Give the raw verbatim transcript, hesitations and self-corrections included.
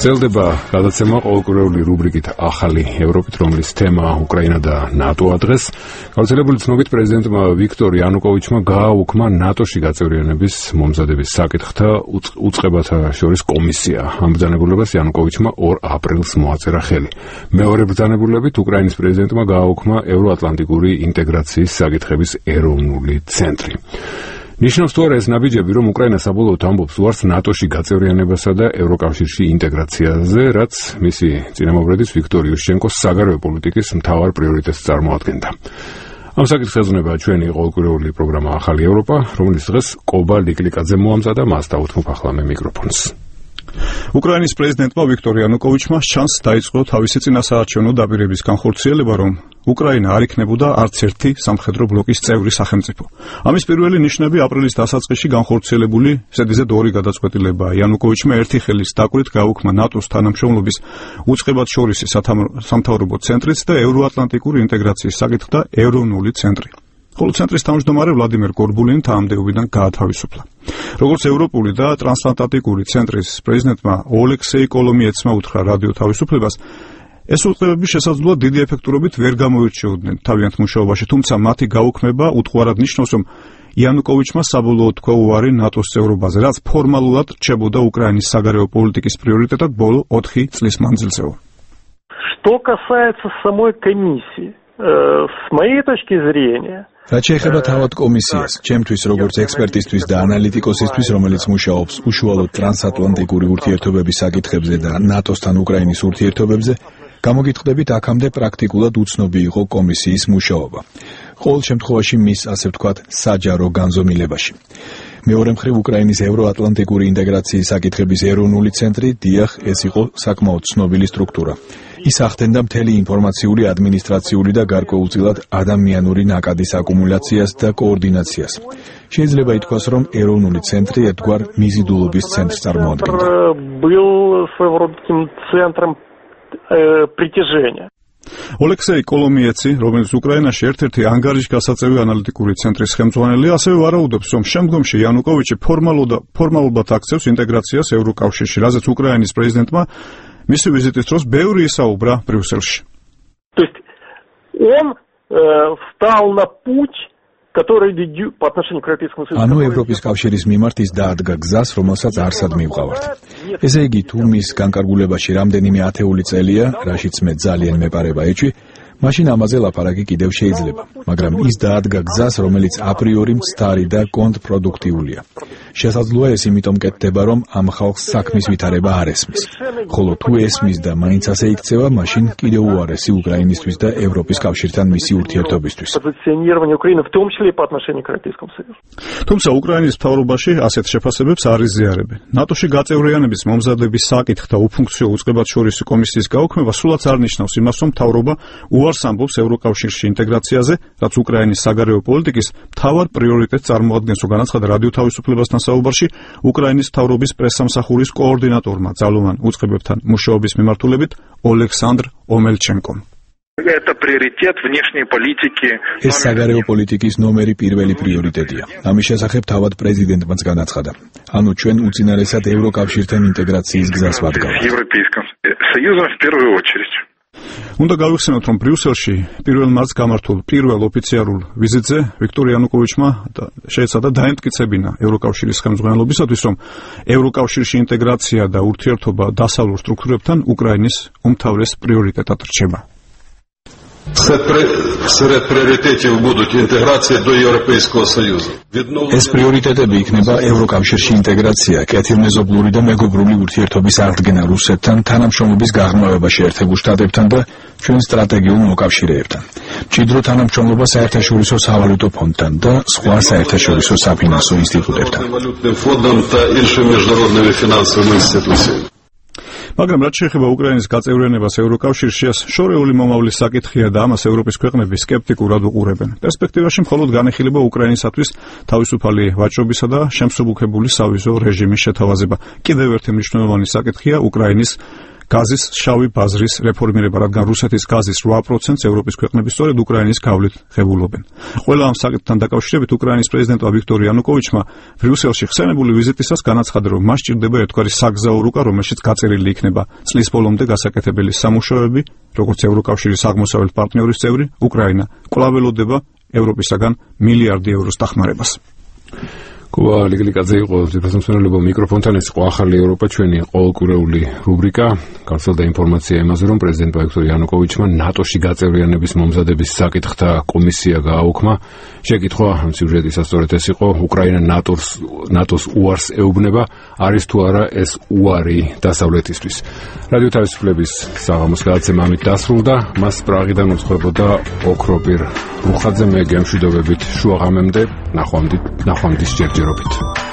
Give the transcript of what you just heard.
გრძელდება გადაცემა ყოველკვირეული რუბრიკით ახალი ევროპით, რომლის თემაა უკრაინა და ნატოა დღეს. გავრცელებული ცნობით პრეზიდენტმა ვიქტორ იანუკოვიჩმა გააუქმა ნატოში გაწევრიანების მომზადების საკითხთა უწყებათა შორის კომისია. ამ ბრძანებულებას იანუკოვიჩმა ორ აპრილს მოაწერა ხელი. მეორე ბრძანებულებით უკრაინის პრეზიდენტმა გააუქმა ევროატლანტიკური ინტეგრაციის საკითხების ეროვნული ცენტრი. ნიშნავს თუ არა ეს ნაბიჯები, რომ უკრაინა საბოლოოდ ამბობს უარს ნატოში გაწევრიანებასა და ევროკავშირში ინტეგრაციაზე, რაც მისი წინამორბედის ვიქტორ იუშჩენკოს საგარეო პოლიტიკის მთავარ პრიორიტეტს წარმოადგენდა. ამ საკითხს ეძღვნება ჩვენი ყოველკვირეული პროგრამა ახალი ევროპა, რომელიც დღეს კობა ლიკლიკაძე მოამზადა, მას დავუთმობ ახლა მე მიკროფონს. უკრაინის პრეზიდენტმა ვიქტორ იანუკოვიჩმა ჩანს დაიწყო თავისი წინასაარჩევნო დაპირების განხორციელება, რომ უკრაინა არ იქნებოდა არც ერთი სამხედრო ბლოკის წევრი სახელმწიფო. ამის პირველი ნიშნები აპრილის დასაწყისში განხორციელებული ზედიზედ ორი გადაწყვეტილებაა. იანუკოვიჩმა ერთი ხელის დაკვირით გააუქმა ნატოს თანამშრომლობის უწყებათშორისი სამთავრობო ცენტრიც და ევროატლანტიკური ინტეგრაციის საკითხთა ეროვნული ცენტრი. ხოლო ცენტრის თავმჯდომარე ვლადიმერ გორბულინი თანამდებობიდან გაათავისუფლა. როგორც ევროპული და ტრანსატლანტიკური ცენტრის პრეზიდენტმა ოლექსეი კოლომიეცმა უთხრა რადიო თავისუფლებას, ეს უწყებები შესაძლოა დიდი ეფექტურობით ვერ გამოირჩეოდნენ თავიანთ მუშაობაში, თუმცა მათი გაუქმება უთუარად ნიშნავს, რომ იანუკოვიჩმა საბოლოოდ თქვა უარი ნატოს წევრობაზე, რაც ფორმალურად რჩებოდა უკრაინის საგარეო პოლიტიკის პრიორიტეტად ბოლო ოთხი წლის მანძილზეო. Что касается самой комиссии, с моей точки зрения, რაც შეეხება თავად კომისიას, ჩემთვის როგორც ექსპერტისთვის და ანალიტიკოსისთვის, რომელიც მუშაობს უშუალოდ ტრანსატლანტიკური ურთიერთობების საკითხებზე და ნატოსთან უკრაინის ურთიერთობებზე, გამოგიტყდებით აქამდე პრაქტიკულად უცნობი იყო კომისიის მუშაობა. ყოველ შემთხვევაში მის, ასე ვთქვათ, საჯარო განზომილებაში. მეორე მხრივ უკრაინის ევროატლანტიკური ინტეგრაციის საკითხების ეროვნული ცენტრი, დიახ, ეს იყო საკმაოდ ცნობილი სტრუქტურა. ის ახდენდა მთელი ინფორმაციული, ადმინისტრაციული და გარკვეულწილად ადამიანური ნაკადის აკუმულაციას და координაციას. შეიძლება ითქვას, რომ ეროვნული ცენტრი ერთგვარ მიზიდულობის ცენტრს წარმოადგენდა. ოლექსეი კოლომიეცი, რომელიც უკრაინაში ერთ-ერთი ანგარიშგასაწევი ანალიტიკური ცენტრის ხელმძღვანელია, ასევე ვარაუდობს, რომ შემდგომში იანუკოვიჩი ფორმალურად აქცევს ინტეგრაციას ევროკავშირში, რაზეც უკრაინის პრეზიდენტმა მისი ვიზიტის დროს ბევრი ისაუბრა ბრიუსელში. То есть он встал на путь, который ведет по отношению к Европейскому Союзу. ანუ ევროპის კავშირის მიმართ ის დაადგა გზას, რომელსაც არსად მივყავართ. ესე იგი, თუ მის განკარგულებაში რამდენიმე ათეული წელია, რაშიც მე ძალიან მეპარება ეჭვი, მაშინ ამაზე ლაპარაკი კიდევ შეიძლება, მაგრამ ის დაადგა გზას, რომელიც აპრიორი მცდარი და კონტრპროდუქტიულია. შესაძლოა ეს იმიტომ კეთდება, რომ ამ ხალხს საქმის ვითარება არ ესმის. ხოლო თუ ესმის და მაინც ასე იქცევა, მაშინ კიდევ უარესი უკრაინისთვის და ევროპის კავშირთან მისი ურთიერთობისთვის. თუმცა უკრაინის მთავრობაში ასეთ შეფასებებს არ იზიარებენ. ნატოში გაწევრიანების მომზადების საკითხთა უფუნქციო უწყებათშორისი კომისიის გაუქმება სულაც არ ნიშნავს იმას, რომ მთავრობა უარს ამბობს ევროკავშირში ინტეგრაციაზე, რაც უკრაინის საგარეო პოლიტიკის მთავარ პრიორიტეტს წარმოადგენს, რომ განაცხადა რადიო თავისუფლებასთან საუბარში უკრაინის მთავრობის პრესსამსახურის კოორდინატორმა ძალოვან უწყებებთან მუშაობის მიმართულებით ოლექსანდრ ომელჩენკომ. Это приоритет внешней политики. ეს საგარეო პოლიტიკის ნომერი პირველი პრიორიტეტია. ამის შესახებ თავად პრეზიდენტმაც განაცხადა. ანუ ჩვენ უწინარესად ევროკავშირთან ინტეგრაციის გზას ვადგავართ. Европейским Союзом в первую очередь. უნდა გავიხსენოთ, რომ ბრიუსელში პირველ მარტს გამართულ პირველ ოფიციალურ ვიზიტზე ვიქტორ იანუკოვიჩმა შეეცადა დაემტკიცებინა ევროკავშირის ხელმძღვანელობისათვის, რომ ევროკავშირში ინტეგრაცია და ურთიერთობა დასავლურ სტრუქტურებთან უკრაინის უმთავრეს პრიორიტეტად რჩება. Серед приоритетів будуть інтеграція до Європейського Союзу. ეს პრიორიტეტები იქნება ევროკავშირში ინტეგრაცია, კეთილმეზობლური და მეგობრული ურთიერთობის აღდგენა რუსეთთან, თანამშრომლობის გაღრმავება შეერთებულ შტატებთან და ჩვენ სტრატეგიულ მოკავშირეებთან. მჭიდრო თანამშრომლობა საერთაშორისო სავალუტო ფონდთან და სხვა საერთაშორისო საფინანსო ინსტიტუტებთან. მაგრამ რაც შეეხება უკრაინის გაწევრიანებას ევროკავშირში, ეს შორეული მომავლის საკითხია და ამას ევროპის ქვეყნები სკეპტიკურად უყურებენ. პერსპექტივაში მხოლოდ განიხილება უკრაინისათვის თავისუფალი ვაჭრობისა და შემსუბუქებული სავიზო რეჟიმის შეთავაზება. კიდევ ერთი მნიშვნელოვანი საკითხია უკრაინის გაზის შავი ბაზრის რეფორმირება, რადგან რუსეთის გაზის ογδόντα პროცენტს ევროპის ქვეყნები სწორედ უკრაინის გავლით ღებულობენ. ყველა ამ საკითხთან დაკავშირებით უკრაინის პრეზიდენტმა ვიქტორ იანუკოვიჩმა ბრიუსელში ხსენებული ვიზიტისას განაცხადა, რომ მას სჭირდება ერთგვარი საგზაო რუკა, რომელშიც გაწერილი იქნება წლის ბოლომდე გასაკეთებელი სამუშაოები, როგორც ევროკავშირის აღმოსავლეთ პარტნიორის წევრი, უკრაინა კვლავ ელოდება ევროპისაგან მილიარდი ევროს დახმარებას. კუა ლიგლიკაძე იყო თვითმსახურებო მიკროფონთან, ეს იყო ახალი ევროპა, ჩვენი ყოველკვირეული რუბრიკა. გავრცელდა ინფორმაცია იმაზე, რომ პრეზიდენტ ვიქტორ იანუკოვიჩმა ნატოში გაწევრიანების მომზადების საკითხთა კომისია გააუქმა. შეკითხვა ამ სიუჟეტისას სწორედ ეს იყო, უკრაინა ნატოს ნატოს უარს ეუბნება, არის თუ არა ეს უარი დასავლეთისთვის. რადიო თავისუფლების საღამოს გადაცემა ამით დასრულდა. მას პრაღიდან უცხოებოდა ოქროპირ რუხაძე, მე გემშვიდობებით შუაღამემდე, ნახვამდის ნახვამდის ჯერჯერობით.